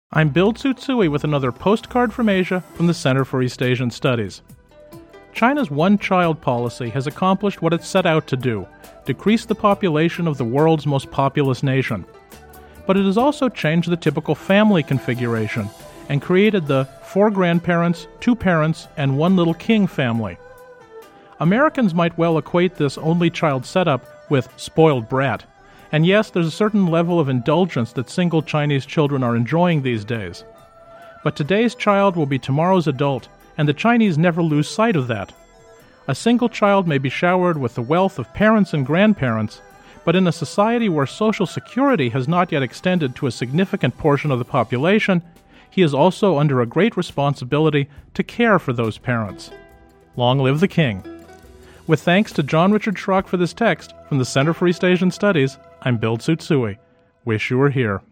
I'm Bill Tsutsui with another postcard from Asia from the Center for East Asian Studies. China's one-child policy has accomplished what it set out to do, decrease the population of the world's most populous nation. But it has also changed the typical family configuration and created the 4 grandparents, 2 parents, and 1 little king family. Americans might well equate this only-child setup with spoiled brat. And yes, there's a certain level of indulgence that single Chinese children are enjoying these days. But today's child will be tomorrow's adult, and the Chinese never lose sight of that. A single child may be showered with the wealth of parents and grandparents, but in a society where Social Security has not yet extended to a significant portion of the population, he is also under a great responsibility to care for those parents. Long live the king. With thanks to John Richard Schrock for this text from the Center for East Asian Studies, I'm Bill Tsutsui. Wish you were here.